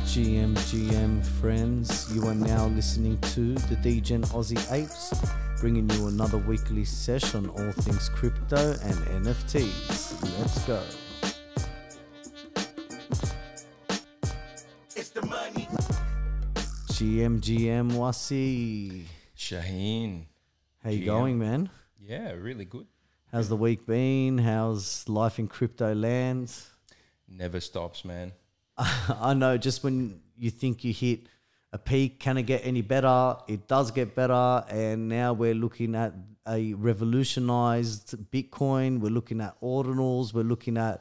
GM friends, you are now listening to the DGen Aussie Apes, bringing you another weekly session on all things crypto and NFTs. Let's go. It's the money. GM Wasi. Shaheen. How you GM. going, man? Yeah, really good. How's the week been? How's life in crypto land? Never stops, man. I know, just when you think you hit a peak, can it get any better? It does get better, and now we're looking at a revolutionized Bitcoin. We're looking at ordinals. We're looking at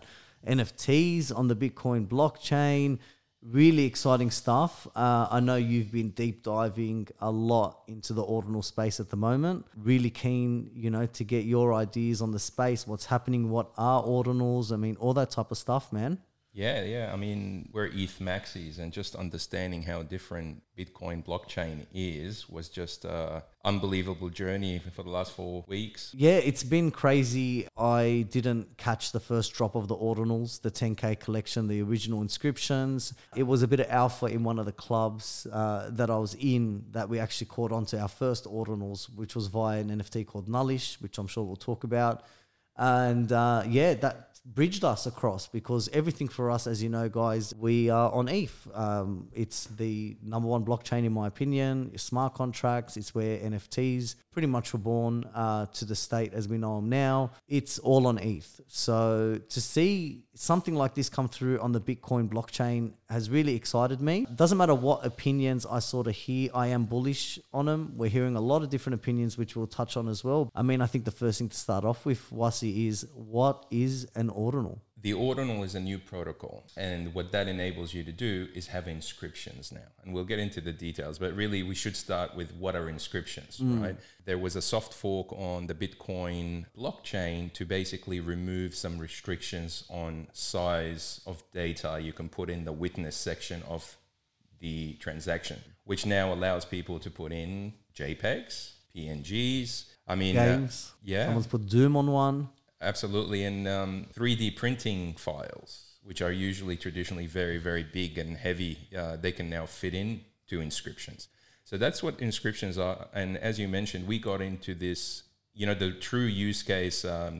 NFTs on the Bitcoin blockchain. Really exciting stuff. I know you've been deep diving a lot into the ordinal space at the moment. Really keen, to get your ideas on the space, what's happening, what are ordinals, all that type of stuff, man. Yeah. I mean, we're ETH maxis, and just understanding how different Bitcoin blockchain is was just an unbelievable journey for the last 4 weeks. Yeah, it's been crazy. I didn't catch the first drop of the ordinals, the 10K collection, the original inscriptions. It was a bit of alpha in one of the clubs that I was in that we actually caught onto our first ordinals, which was via an NFT called Nullish, which I'm sure we'll talk about. And that bridged us across, because everything for us, as you know, guys, we are on ETH. It's the number one blockchain, in my opinion. It's smart contracts. It's where NFTs pretty much were born to the state as we know them now. It's all on ETH. So to see something like this come through on the Bitcoin blockchain has really excited me. Doesn't matter what opinions I sort of hear, I am bullish on them. We're hearing a lot of different opinions, which we'll touch on as well. I think the first thing to start off with, Wasi, is what is an ordinal? The ordinal is a new protocol, and what that enables you to do is have inscriptions now. And we'll get into the details, but really we should start with what are inscriptions, right? There was a soft fork on the Bitcoin blockchain to basically remove some restrictions on size of data you can put in the witness section of the transaction, which now allows people to put in JPEGs, PNGs. Games. Someone's put Doom on one. Absolutely. And 3D printing files, which are usually traditionally very, very big and heavy, they can now fit in to inscriptions. So that's what inscriptions are. And as you mentioned, we got into this, the true use case,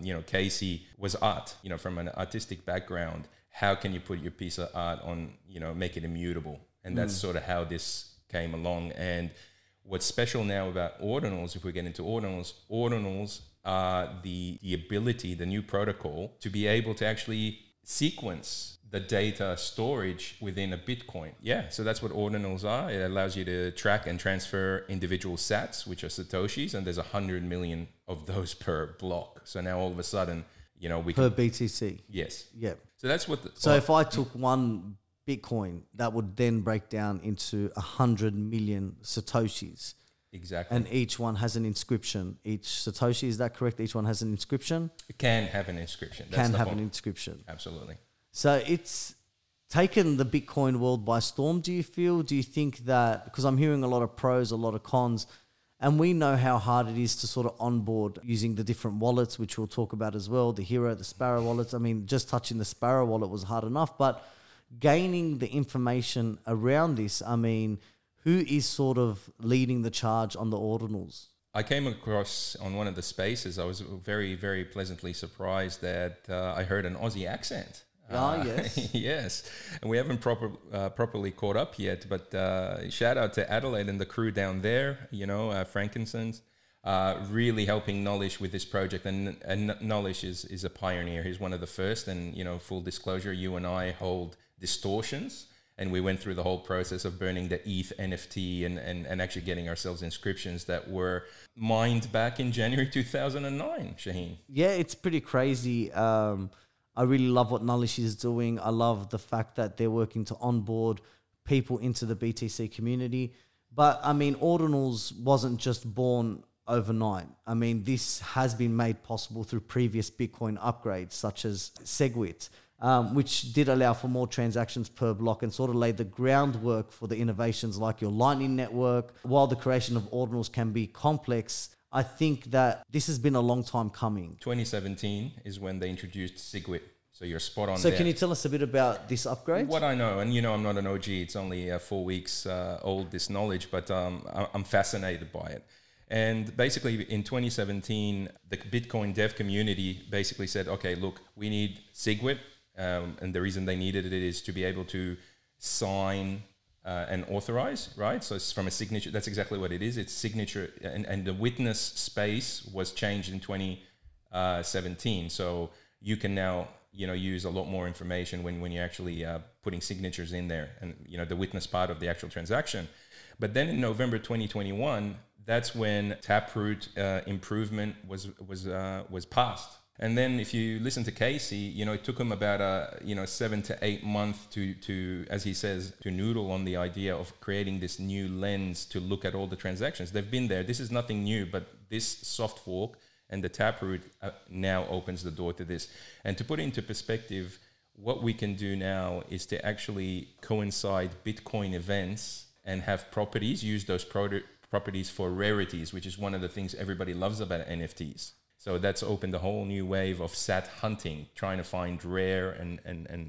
Casey was art, from an artistic background. How can you put your piece of art on, make it immutable? And that's sort of how this came along. And what's special now about ordinals, if we get into ordinals are the ability, the new protocol, to be able to actually sequence the data storage within a Bitcoin. Yeah, so that's what ordinals are. It allows you to track and transfer individual sats, which are Satoshis, and there's 100 million of those per block. So now all of a sudden, we per can... BTC. Yes. Yep. So that's what... If I took one Bitcoin, that would then break down into 100 million Satoshis. Exactly. And each one has an inscription. Each Satoshi, is that correct? Each one has an inscription? It can have an inscription. Can have an inscription. Absolutely. So it's taken the Bitcoin world by storm, do you feel? Do you think that, because I'm hearing a lot of pros, a lot of cons, and we know how hard it is to sort of onboard using the different wallets, which we'll talk about as well, the Hero, the Sparrow wallets. Just touching the Sparrow wallet was hard enough, but gaining the information around this, who is sort of leading the charge on the ordinals? I came across on one of the spaces, I was very, very pleasantly surprised that I heard an Aussie accent. Yes. Yes. And we haven't properly caught up yet, but shout out to Adelaide and the crew down there, Frankinson's, really helping Nullish with this project. And Nullish is a pioneer. He's one of the first. And, full disclosure, you and I hold distortions. And we went through the whole process of burning the ETH NFT and actually getting ourselves inscriptions that were mined back in January 2009, Shaheen. Yeah, it's pretty crazy. I really love what Nullish is doing. I love the fact that they're working to onboard people into the BTC community. But, ordinals wasn't just born overnight. This has been made possible through previous Bitcoin upgrades, such as SegWit, which did allow for more transactions per block and sort of laid the groundwork for the innovations like your Lightning Network. While the creation of ordinals can be complex, I think that this has been a long time coming. 2017 is when they introduced SegWit. So you're spot on So there. can you tell us a bit about this upgrade? What I know, and I'm not an OG, it's only 4 weeks old, this knowledge, but I'm fascinated by it. And basically in 2017, the Bitcoin dev community basically said, okay, look, we need SegWit. And the reason they needed it is to be able to sign and authorize, right? So it's from a signature. That's exactly what it is. It's signature. And the witness space was changed in 2017. So you can now, use a lot more information when you're actually putting signatures in there and, the witness part of the actual transaction. But then in November 2021, that's when Taproot improvement was passed. And then if you listen to Casey, it took him about 7 to 8 months to, as he says, to noodle on the idea of creating this new lens to look at all the transactions. They've been there. This is nothing new, but this soft fork and the Taproot now opens the door to this. And to put it into perspective, what we can do now is to actually coincide Bitcoin events and have properties, use those properties for rarities, which is one of the things everybody loves about NFTs. So that's opened a whole new wave of sat hunting, trying to find rare and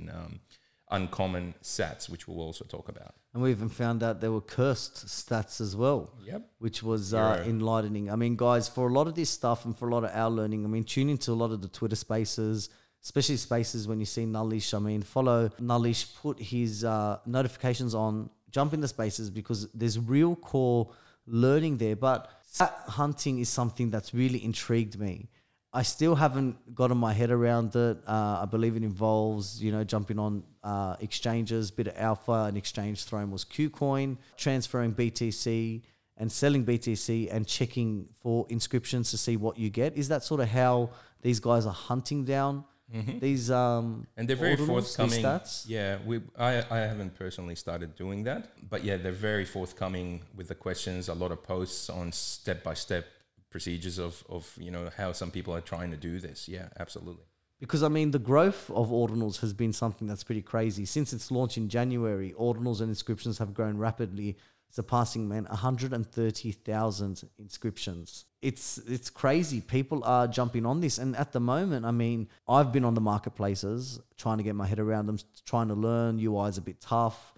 uncommon sats, which we'll also talk about. And we even found out there were cursed stats as well, which was enlightening. I mean, guys, for a lot of this stuff and for a lot of our learning, tune into a lot of the Twitter spaces, especially spaces when you see Nullish. Follow Nullish, put his notifications on, jump in the spaces because there's real core learning there. But sat hunting is something that's really intrigued me. I still haven't gotten my head around it. I believe it involves, jumping on exchanges, bit of alpha. An exchange thrown was KuCoin, transferring BTC and selling BTC and checking for inscriptions to see what you get. Is that sort of how these guys are hunting down these and they're very forthcoming stats? Yeah, I haven't personally started doing that, but yeah, they're very forthcoming with the questions. A lot of posts on step-by-step procedures of how some people are trying to do this. Yeah, absolutely. Because the growth of ordinals has been something that's pretty crazy. Since its launch in January, ordinals and inscriptions have grown rapidly, surpassing 130,000 inscriptions. It's crazy. People are jumping on this, and at the moment, I've been on the marketplaces trying to get my head around them, trying to learn. UI is a bit tough,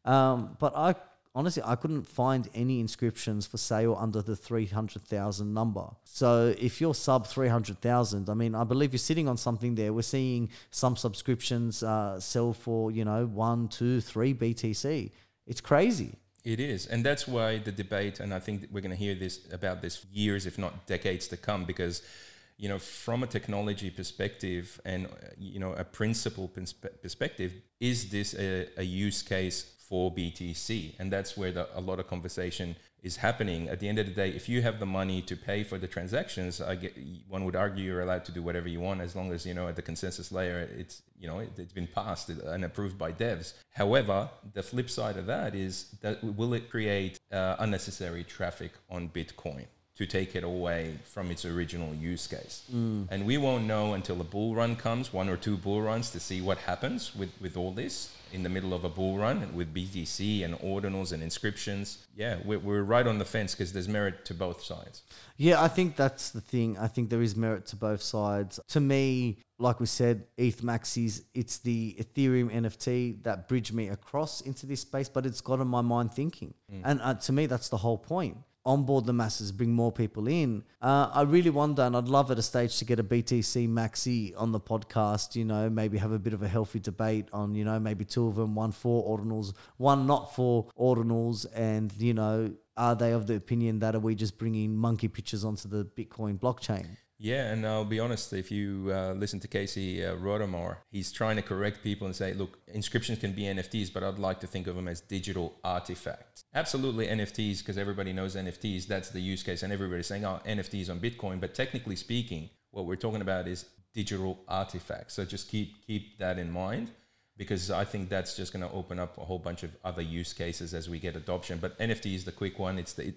but I couldn't find any inscriptions for sale under the 300,000 number. So if you're sub 300,000, I believe you're sitting on something there. We're seeing some subscriptions sell for 1, 2, 3 BTC. It's crazy. It is. And that's why the debate, and I think we're going to hear about this years, if not decades to come, because, from a technology perspective and, a principle perspective, is this a use case for BTC? And that's where a lot of conversation is happening. At the end of the day, if you have the money to pay for the transactions, one would argue you're allowed to do whatever you want as long as, at the consensus layer, it's been passed and approved by devs. However, the flip side of that is that will it create unnecessary traffic on Bitcoin to take it away from its original use case? And we won't know until a bull run comes, 1 or 2 bull runs, to see what happens with all this in the middle of a bull run with BTC and ordinals and inscriptions. Yeah, we're right on the fence because there's merit to both sides. Yeah, I think that's the thing. I think there is merit to both sides. To me, like we said, ETH Maxis, it's the Ethereum NFT that bridged me across into this space, but it's got in my mind thinking. And to me, that's the whole point. Onboard the masses, bring more people in. I really wonder, and I'd love at a stage to get a BTC Maxi on the podcast, maybe have a bit of a healthy debate on, maybe 2 of them, 1 for ordinals, 1 not for ordinals, and, are they of the opinion that are we just bringing monkey pictures onto the Bitcoin blockchain? Yeah, and I'll be honest, if you listen to Casey Rodarmor, he's trying to correct people and say, look, inscriptions can be NFTs, but I'd like to think of them as digital artifacts. Absolutely NFTs, because everybody knows NFTs, that's the use case, and everybody's saying, NFTs on Bitcoin, but technically speaking, what we're talking about is digital artifacts. So just keep that in mind, because I think that's just going to open up a whole bunch of other use cases as we get adoption. But NFT is the quick one. It's the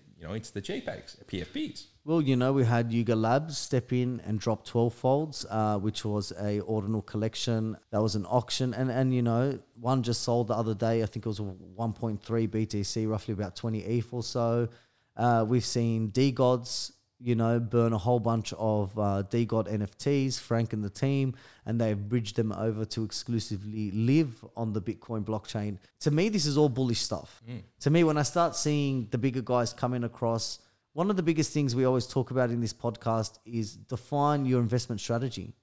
JPEGs, PFPs. Well, we had Yuga Labs step in and drop 12 folds, which was a ordinal collection. That was an auction. And one just sold the other day. I think it was 1.3 BTC, roughly about 20 ETH or so. We've seen DeGods burn a whole bunch of DGOT NFTs, Frank and the team, and they've bridged them over to exclusively live on the Bitcoin blockchain. To me, this is all bullish stuff. To me, when I start seeing the bigger guys coming across, one of the biggest things we always talk about in this podcast is define your investment strategy.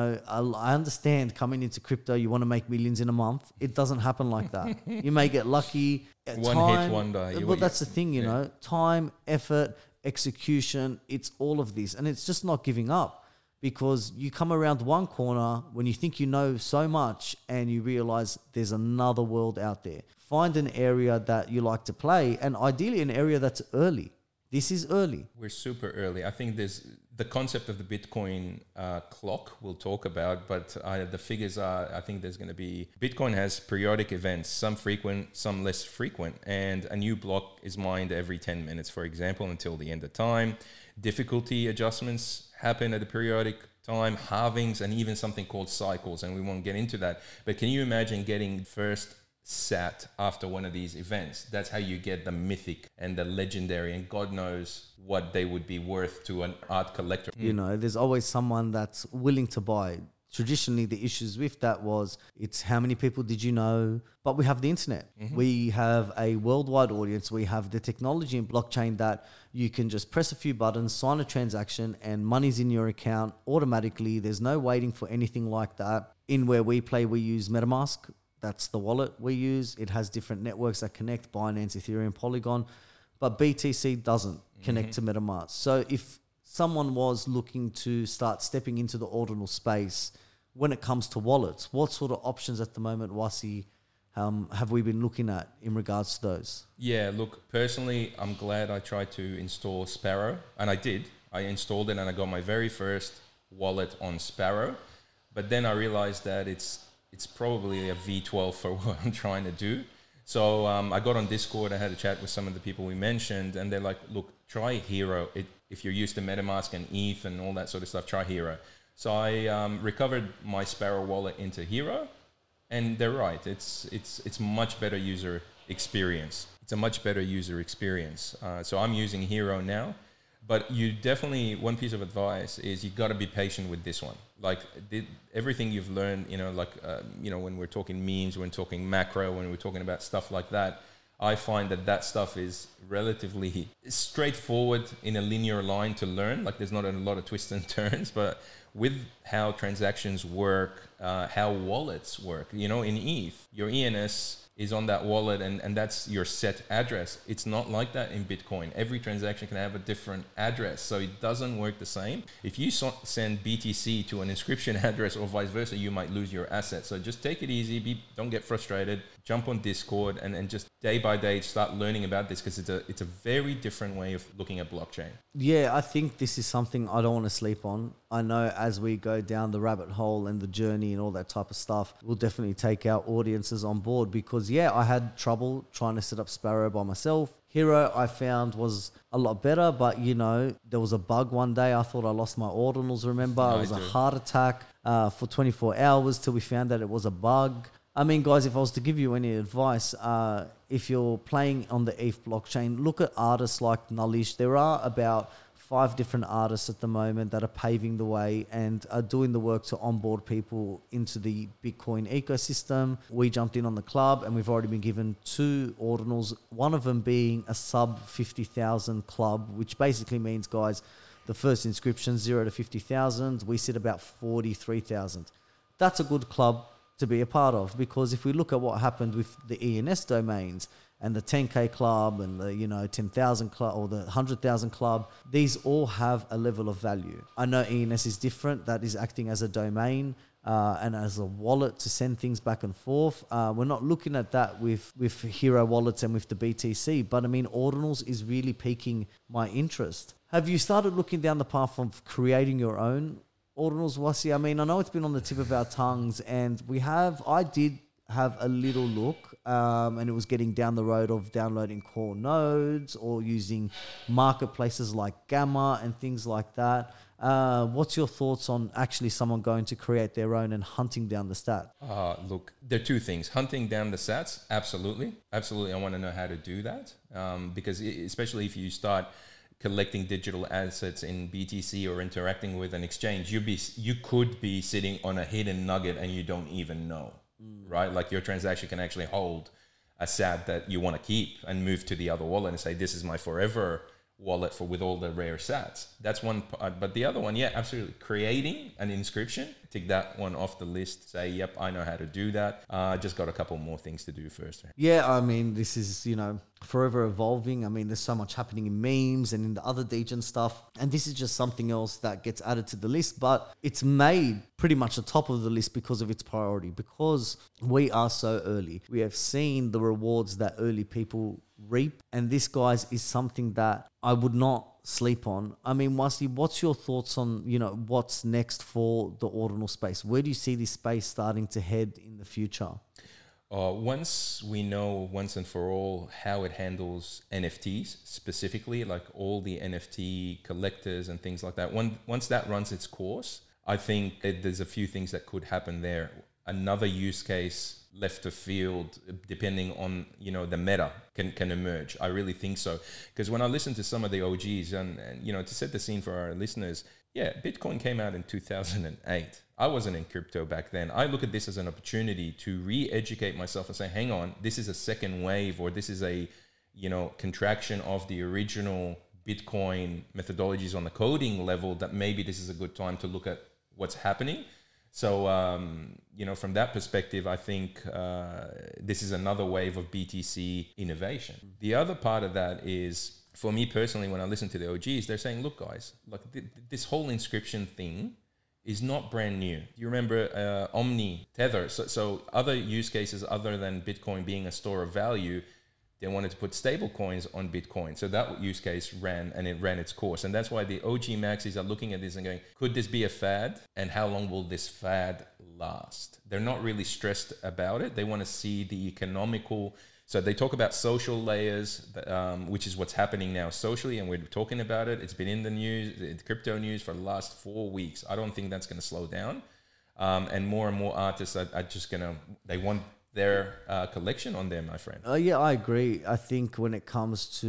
I understand coming into crypto, you want to make millions in a month. It doesn't happen like that. You may get lucky. One hit, one day. Well, that's the thing, time, effort, execution, it's all of this. And it's just not giving up, because you come around one corner when you think you know so much and you realize there's another world out there. Find an area that you like to play, and ideally an area that's early. This is early. We're super early. I think there's the concept of the Bitcoin clock we'll talk about, but the figures are, I think there's going to be, Bitcoin has periodic events, some frequent, some less frequent, and a new block is mined every 10 minutes, for example, until the end of time. Difficulty adjustments happen at a periodic time, halvings, and even something called cycles, and we won't get into that. But can you imagine getting first sat after one of these events? That's how you get the mythic and the legendary, and God knows what they would be worth to an art collector. There's always someone that's willing to buy. Traditionally, the issues with that was it's how many people did you know? But we have the internet. We have a worldwide audience. We have the technology in blockchain that you can just press a few buttons, sign a transaction, and money's in your account automatically. There's no waiting for anything like that. In where we play, we use MetaMask. That's the wallet we use. It has different networks that connect, Binance, Ethereum, Polygon, but BTC doesn't connect to MetaMask. So if someone was looking to start stepping into the ordinal space when it comes to wallets, what sort of options at the moment, Wasi, have we been looking at in regards to those? Yeah, look, personally, I'm glad I tried to install Sparrow, and I did. I installed it and I got my very first wallet on Sparrow, but then I realized that it's probably a V12 for what I'm trying to do. So I got on Discord, I had a chat with some of the people we mentioned, and they're like, look, try Hero. If you're used to MetaMask and ETH and all that sort of stuff, try Hero. So I recovered my Sparrow wallet into Hero, and they're right. It's much better user experience. It's a much better user experience. So I'm using Hero now. But you definitely, one piece of advice is you got to be patient with this one. Like everything you've learned, when we're talking memes, when we're talking macro, when we're talking about stuff like that, I find that stuff is relatively straightforward in a linear line to learn. Like there's not a lot of twists and turns, but with how transactions work, how wallets work, in ETH, your ENS is on that wallet and that's your set address. It's not like that in Bitcoin. Every transaction can have a different address, so it doesn't work the same. If you send BTC to an inscription address or vice versa, you might lose your assets. So just take it easy, don't get frustrated, jump on Discord and just day by day start learning about this, because it's a very different way of looking at blockchain. Yeah, I think this is something I don't want to sleep on. I know as we go down the rabbit hole and the journey and all that type of stuff, we'll definitely take our audiences on board, because I had trouble trying to set up Sparrow by myself. Hero I found was a lot better, but there was a bug one day. I thought I lost my ordinals, remember? It was a heart attack for 24 hours till we found that it was a bug. I mean, guys, if I was to give you any advice, if you're playing on the ETH blockchain, look at artists like Nullish. There are about 5 different artists at the moment that are paving the way and are doing the work to onboard people into the Bitcoin ecosystem. We jumped in on the club and we've already been given 2 ordinals, one of them being a sub 50,000 club, which basically means, guys, the first inscription, 0 to 50,000, we sit about 43,000. That's a good club to be a part of, because if we look at what happened with the ENS domains and the 10K club and the 10,000 club or the 100,000 club, these all have a level of value. I know ENS is different, that is acting as a domain and as a wallet to send things back and forth. We're not looking at that with Hero wallets and with the BTC, but I mean, ordinals is really piquing my interest. Have you started looking down the path of creating your own ordinals, Wasi? I mean, I know it's been on the tip of our tongues, and I did have a little look, and it was getting down the road of downloading core nodes or using marketplaces like Gamma and things like that. What's your thoughts on actually someone going to create their own and hunting down the stat? Look, there are 2 things. Hunting down the sats, absolutely. I want to know how to do that, because especially if you start collecting digital assets in BTC or interacting with an exchange, you could be sitting on a hidden nugget and you don't even know, right? Like your transaction can actually hold a SAT that you want to keep and move to the other wallet and say, this is my forever wallet with all the rare sats. That's one part. But the other one, yeah, absolutely. Creating an inscription, take that one off the list. Say, yep, I know how to do that. I just got a couple more things to do first. Yeah, I mean, this is, forever evolving. I mean, there's so much happening in memes and in the other Degen stuff. And this is just something else that gets added to the list. But it's made pretty much the top of the list because of its priority. Because we are so early. We have seen the rewards that early people reap. And this, guys, is something that I would not sleep on. I mean, Wasi, what's your thoughts on, what's next for the ordinal space? Where do you see this space starting to head in the future? Once we know once and for all how it handles NFTs specifically, like all the NFT collectors and things like that, once that runs its course, I think there's a few things that could happen there. Another use case left of field, depending on the meta, can emerge. I really think so, because when I listen to some of the OGs and to set the scene for our listeners, yeah, Bitcoin came out in 2008. I wasn't in crypto back then. I look at this as an opportunity to re-educate myself and say, hang on, this is a second wave, or this is a contraction of the original Bitcoin methodologies on the coding level, that maybe this is a good time to look at what's happening. So, from that perspective, I think this is another wave of BTC innovation. The other part of that is, for me personally, when I listen to the OGs, they're saying, look, guys, like this whole inscription thing is not brand new. You remember Omni, Tether. So other use cases other than Bitcoin being a store of value, they wanted to put stable coins on Bitcoin. So that use case ran its course. And that's why the OG maxis are looking at this and going, could this be a fad? And how long will this fad last? They're not really stressed about it. They want to see the economical. So they talk about social layers, which is what's happening now socially. And we're talking about it. It's been in the news, the crypto news for the last 4 weeks. I don't think that's going to slow down. And more artists are just they want their collection on them, my friend. Yeah, I agree. I think when it comes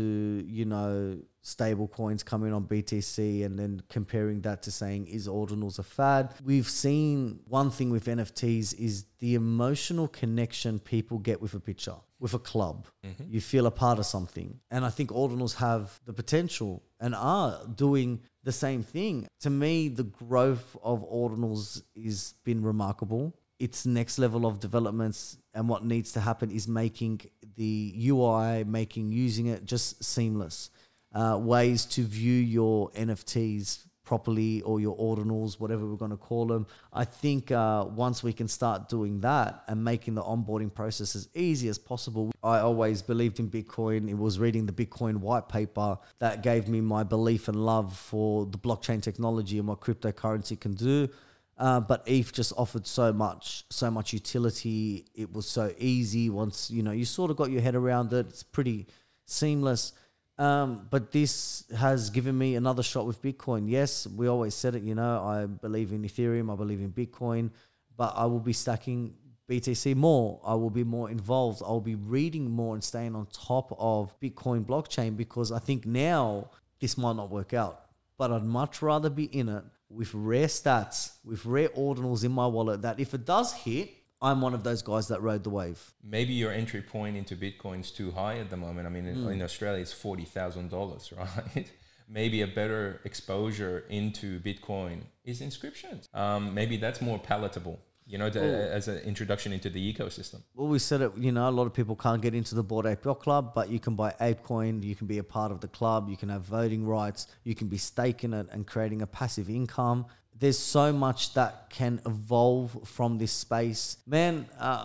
to, stable coins coming on BTC and then comparing that to saying, is ordinals a fad? We've seen one thing with NFTs is the emotional connection people get with a picture, with a club. Mm-hmm. You feel a part of something. And I think ordinals have the potential and are doing the same thing. To me, the growth of ordinals has been remarkable. Its next level of developments and what needs to happen is making the UI, using it just seamless. Ways to view your NFTs properly, or your ordinals, whatever we're going to call them. I think once we can start doing that and making the onboarding process as easy as possible. I always believed in Bitcoin. It was reading the Bitcoin white paper that gave me my belief and love for the blockchain technology and what cryptocurrency can do. But ETH just offered so much utility. It was so easy once, you sort of got your head around it. It's pretty seamless. But this has given me another shot with Bitcoin. Yes, we always said it, I believe in Ethereum, I believe in Bitcoin, but I will be stacking BTC more. I will be more involved. I'll be reading more and staying on top of Bitcoin blockchain, because I think now this might not work out, but I'd much rather be in it with rare stats, with rare ordinals in my wallet, that if it does hit, I'm one of those guys that rode the wave. Maybe your entry point into Bitcoin is too high at the moment. I mean, in Australia, it's $40,000, right? Maybe a better exposure into Bitcoin is inscriptions. Maybe that's more palatable, as an introduction into the ecosystem. Well, we said it, a lot of people can't get into the Bored Ape Yacht Club, but you can buy ApeCoin, you can be a part of the club, you can have voting rights, you can be staking it and creating a passive income. There's so much that can evolve from this space. Man,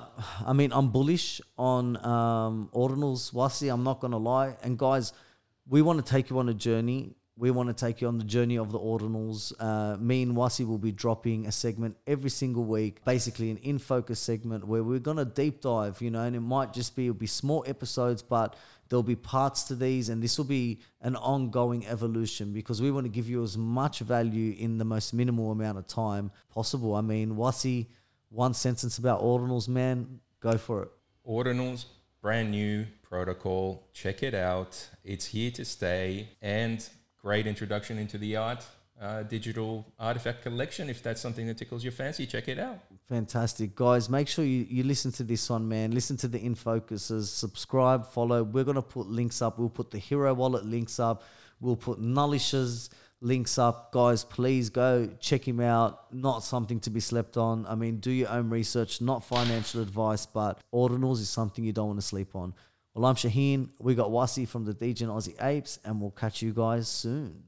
I'm bullish on ordinals, Wasi, I'm not going to lie. And guys, we want to take you on a journey. We want to take you on the journey of the ordinals. Me and Wasi will be dropping a segment every single week, basically an in-focus segment where we're going to deep dive, and it might just it'll be small episodes, but there'll be parts to these, and this will be an ongoing evolution, because we want to give you as much value in the most minimal amount of time possible. I mean, Wasi, one sentence about ordinals, man, go for it. Ordinals, brand new protocol. Check it out. It's here to stay. And great introduction into the art, digital artifact collection. If that's something that tickles your fancy, check it out. Fantastic. Guys, make sure you listen to this one, man. Listen to the In Focuses. Subscribe, follow. We're going to put links up. We'll put the Hero Wallet links up. We'll put Nullish's links up. Guys, please go check him out. Not something to be slept on. I mean, do your own research, not financial advice, but ordinals is something you don't want to sleep on. Well, I'm Shaheen. We got Wasi from the Degen Aussie Apes, and we'll catch you guys soon.